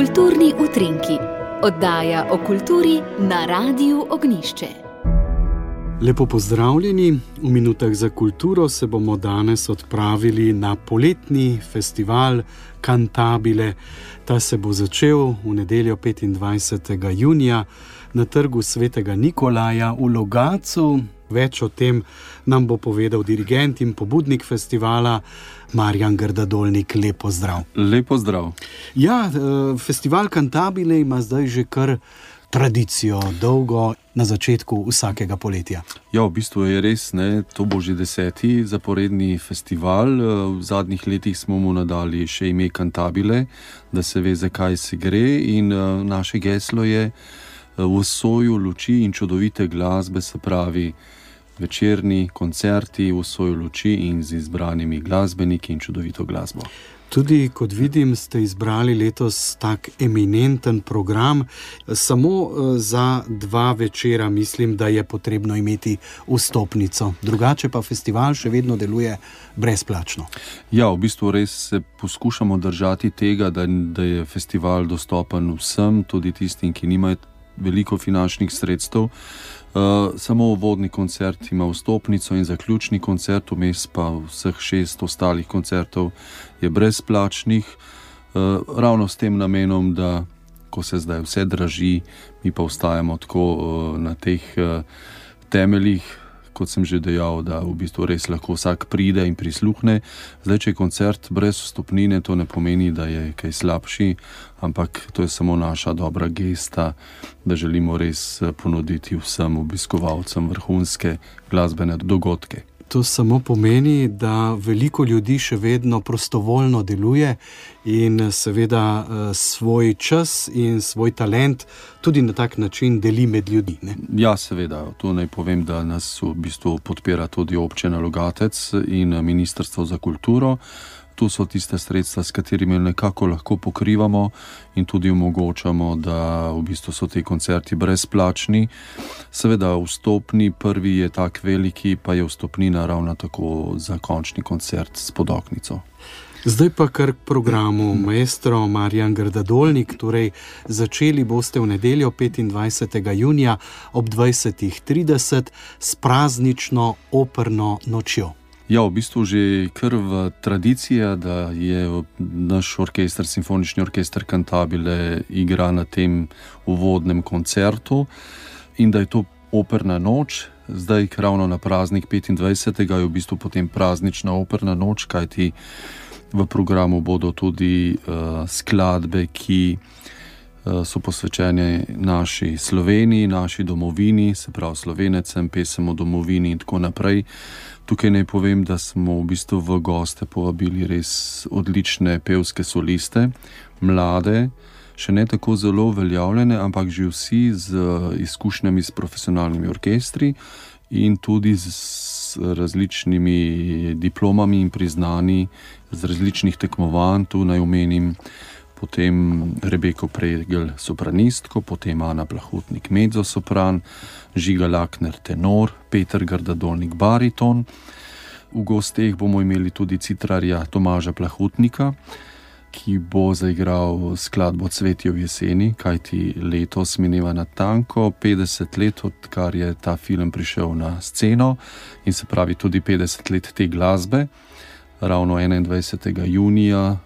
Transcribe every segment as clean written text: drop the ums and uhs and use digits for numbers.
Kulturni utrinki, oddaja o kulturi na Radiu Ognjišče. Lepo pozdravljeni. V minutah za kulturo se bomo danes odpravili na poletni festival Cantabile. Ta se bo začel v nedeljo 25. junija na trgu Svetega Nikolaja v Logatcu. Več o tem nam bo povedal dirigent in pobudnik festivala Marjan Grdadolnik. Lep pozdrav. Lep pozdrav. Ja, festival Cantabile ima zdaj že kar tradicijo, dolgo na začetku vsakega poletja. Ja, v bistvu je res, ne, to bo že 10. zaporedni festival. V zadnjih letih smo mu nadali še ime Cantabile, da se ve, zakaj se gre, in naše geslo je v soju luči in čudovite glasbe, se pravi večerni koncerti v soju luči in z izbranimi glasbeniki in čudovito glasbo. Tudi, kot vidim, ste izbrali letos tak eminenten program. Samo za 2 večera mislim, da je potrebno imeti vstopnico. Drugače pa festival še vedno deluje brezplačno. Ja, v bistvu res se poskušamo držati tega, da je festival dostopen vsem, tudi tistim, ki nimajo veliko finančnih sredstev. Samo uvodni koncert ima vstopnico in zaključni koncert, vmes pa vseh 6 ostalih koncertov je brezplačnih, ravno s tem namenom, da ko se zdaj vse draži, mi pa ostajamo tako na teh temeljih, kot sem že dejal, da v bistvu res lahko vsak pride in prisluhne. Zdaj, če je koncert brez vstopnine, to ne pomeni, da je kaj slabši, ampak to je samo naša dobra gesta, da želimo res ponuditi vsem obiskovalcem vrhunske glasbene dogodke. To samo pomeni, da veliko ljudi še vedno prostovoljno deluje in seveda svoj čas in svoj talent tudi na tak način deli med ljudi, ne? Ja, seveda. To naj povem, da nas v bistvu podpira tudi občina Logatec in Ministrstvo za kulturo. Tu so tiste sredstva, s katerimi nekako lahko pokrivamo in tudi omogočamo, da v bistvu so ti koncerti brezplačni. Seveda vstopni, prvi je tak veliki, pa je vstopnina ravno tako za končni koncert s podoknico. Zdaj pa kar k programu. Maestro Marjan Grdadolnik, torej začeli boste v nedeljo 25. junija ob 20:30 s praznično operno nočjo. Ja, v bistvu že kar v tradicija, da je naš orkester, simfonični orkester Cantabile igra na tem uvodnem koncertu in da je to operna noč. Zdaj, ravno na praznik 25. je v bistvu potem praznična operna noč, kajti v programu bodo tudi skladbe, ki so posvečene naši Sloveniji, naši domovini, se pravi Slovenecem, pesem o domovini in tako naprej. Tukaj naj povem, da smo v bistvu v goste povabili res odlične pevske soliste, mlade, še ne tako zelo uveljavljene, ampak že vsi z izkušnjami s profesionalnimi orkestri in tudi z različnimi diplomami in priznani z različnih tekmovanj. Tu naj omenim potem Rebeko Pregl, sopranistko, potem Ana Plahotnik, mezzosopran, Žiga Lakner, tenor, Peter Grdadolnik, bariton. V gosteh bomo imeli tudi citrarja Tomaža Plahotnika, ki bo zaigral skladbo Cvetje v jeseni, kajti letos mineva natanko 50 let, odkar je ta film prišel na sceno, in se pravi tudi 50 let te glasbe. Ravno 21. junija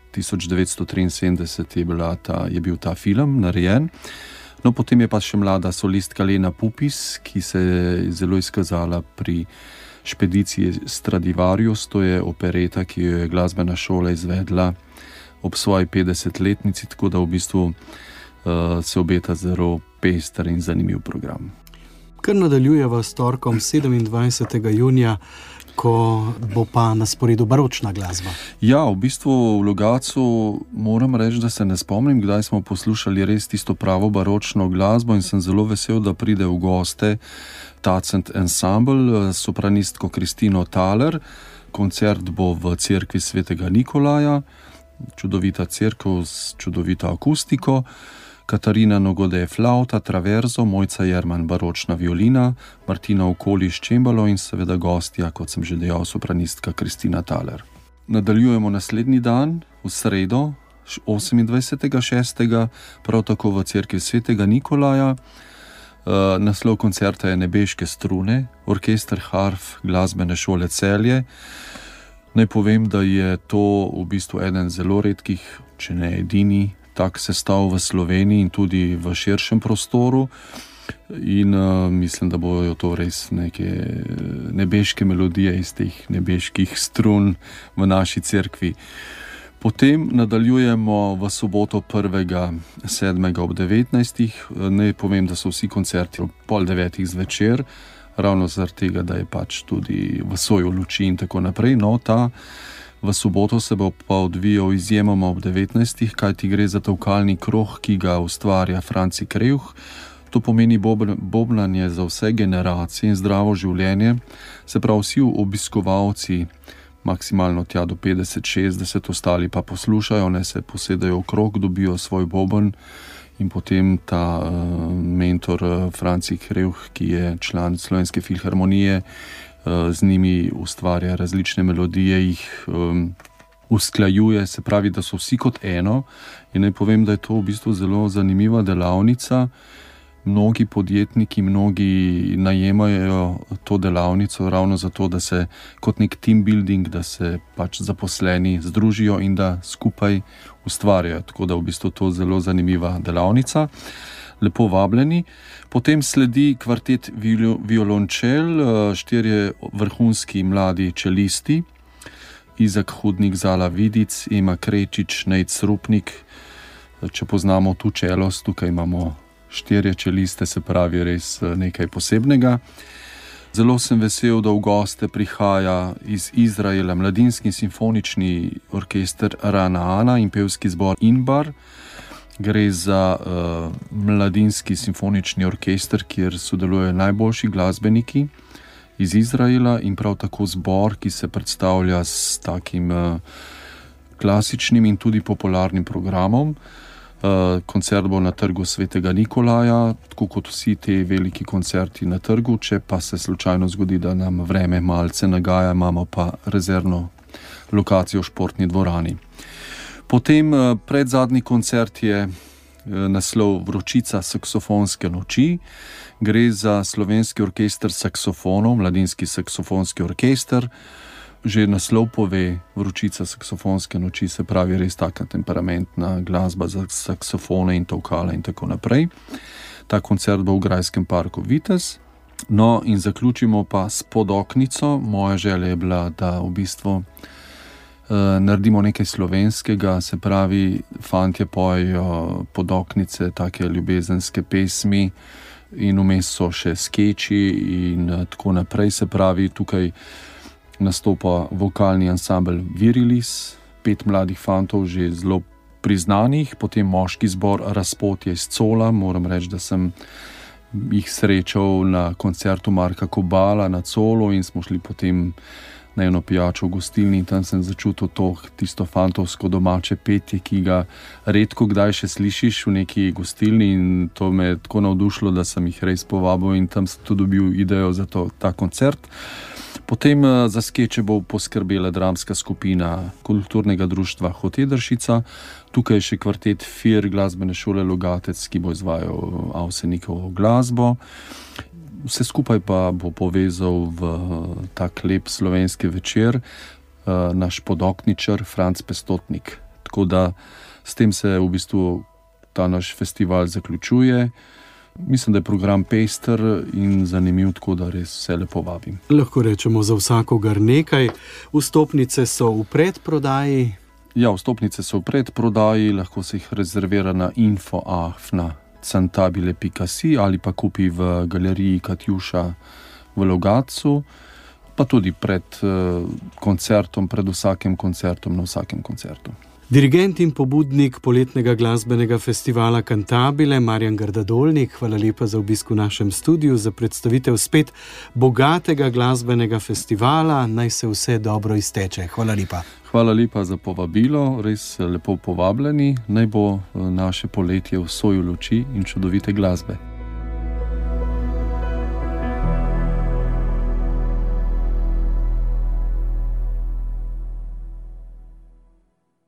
1973 je bil ta film narejen. No, potem je pa še mlada solistka Lena Pupis, ki se je zelo izkazala pri Špediciji Stradivarius. To je opereta, ki jo je glasbena šola izvedla ob svoji 50-letnici, tako da v bistvu se obeta zelo pester in zanimiv program. Kar nadaljujeva s torkom 27. junija, ko bo pa na sporedu baročna glasba. Ja, v bistvu v Logatcu moram reči, da se ne spomnim, kdaj smo poslušali res tisto pravo baročno glasbo, in sem zelo vesel, da pride v goste Tacent Ensemble s sopranistko Kristino Thaler. Koncert bo v cerkvi Svetega Nikolaja, čudovita cerkev s čudovito akustiko. Katarina Nogode flauta, traverzo, Mojca Jerman baročna violina, Martina Okoliš čembalo in seveda gostja, kot sem že dejal, sopranistka Kristina Thaler. Nadaljujemo naslednji dan, v sredo, 28.6., prav tako v cerkvi svetega Nikolaja. Naslov koncerta je Nebeške strune, orkester harf glasbene šole Celje. Naj povem, da je to v bistvu eden zelo redkih, če ne edini, tak sestav v Sloveniji in tudi v širšem prostoru. In mislim, da bojo to res neke nebeške melodije iz teh nebeških strun v naši cerkvi. Potem nadaljujemo v soboto 1.7. ob 19. Naj povem, da so vsi koncerti ob 8:30 zvečer, ravno zaradi tega, da je pač tudi v soju luči in tako naprej. No, ta v soboto se bo pa odvijal izjemoma ob 19. kajti gre za tolkalni krog, ki ga ustvarja Franci Krevh. To pomeni bobnanje za vse generacije in zdravo življenje. Se pravi, vsi obiskovalci, maksimalno tja do 50-60, ostali pa poslušajo, ne, se posedajo v krog, dobijo svoj boben in potem ta mentor Franci Krevh, ki je član Slovenske filharmonije, z njimi ustvarja različne melodije, jih usklajuje, se pravi, da so vsi kot eno. In naj povem, da je to v bistvu zelo zanimiva delavnica. Mnogi podjetniki, mnogi najemajo to delavnico ravno zato, da se kot nek team building, da se pač zaposleni združijo in da skupaj ustvarjajo. Tako da v bistvu to zelo zanimiva delavnica. Lepo vabljeni. Potem sledi kvartet violončel, 4 vrhunski mladi čelisti, Izak Hudnik, Zala Vidic, Ema Krečič, Nejc Rupnik. Če poznamo tu čelost, tukaj imamo 4 čeliste, se pravi res nekaj posebnega. Zelo sem vesel, da v goste prihaja iz Izraela mladinski simfonični orkester Ranaana in pevski zbor Inbar. Gre za mladinski simfonični orkester, kjer sodelujejo najboljši glasbeniki iz Izraela in prav tako zbor, ki se predstavlja s takim klasičnim in tudi popularnim programom. Koncert bo na trgu svetega Nikolaja, tako kot vsi te veliki koncerti na trgu. Če pa se slučajno zgodi, da nam vreme malce nagaja, imamo pa rezervno lokacijo v športni dvorani. Potem predzadnji koncert je naslov Vročica saksofonske noči. Gre za slovenski orkester saksofonov, mladinski saksofonski orkester. Že naslov pove Vročica saksofonske noči, se pravi res taka temperamentna glasba za saksofone in tolkala in tako naprej. Ta koncert bo v Grajskem parku Vitez. No in zaključimo pa s Podoknico. Moja želja je bila, da v bistvu naredimo nekaj slovenskega, se pravi, fantje pojejo podoknice, take ljubezenske pesmi in vmes so še skeči in tako naprej, se pravi, tukaj nastopa vokalni ansambel Virilis, 5 mladih fantov, že zelo priznanih, potem moški zbor Razpotje iz Cola. Moram reči, da sem jih srečal na koncertu Marka Kobala na Colu in smo šli potem na eno pijačo v gostilni in tam sem začutil tisto fantovsko domače petje, ki ga redko kdaj še slišiš v neki gostilni in to me je tako navdušilo, da sem jih res povabil in tam sem tudi dobil idejo za ta koncert. Potem za skeče bo poskrbela dramska skupina kulturnega društva Hotedršica, tukaj še kvartet Fir glasbene šole Logatec, ki bo izvajal Avsenikovo glasbo. Vse skupaj pa bo povezal v tak lep slovenski večer naš podokničar Franc Pestotnik. Tako da s tem se v bistvu ta naš festival zaključuje. Mislim, da je program pester in zanimiv, tako da res vse lepo vabim. Lahko rečemo za vsakogar nekaj. Vstopnice so v predprodaji? Ja, vstopnice so v predprodaji, lahko se jih rezervira na info@cantabile.si ali pa kupi v galeriji Katjuša v Logatcu, pa tudi pred koncertom, pred vsakim koncertom, na vsakem koncertu. Dirigent in pobudnik poletnega glasbenega festivala Cantabile, Marjan Grdadolnik, hvala lepa za obisk v našem studiu, za predstavitev spet bogatega glasbenega festivala. Naj se vse dobro izteče. Hvala lepa. Hvala lepa za povabilo, res lepo povabljeni. Naj bo naše poletje v soju luči in čudovite glasbe.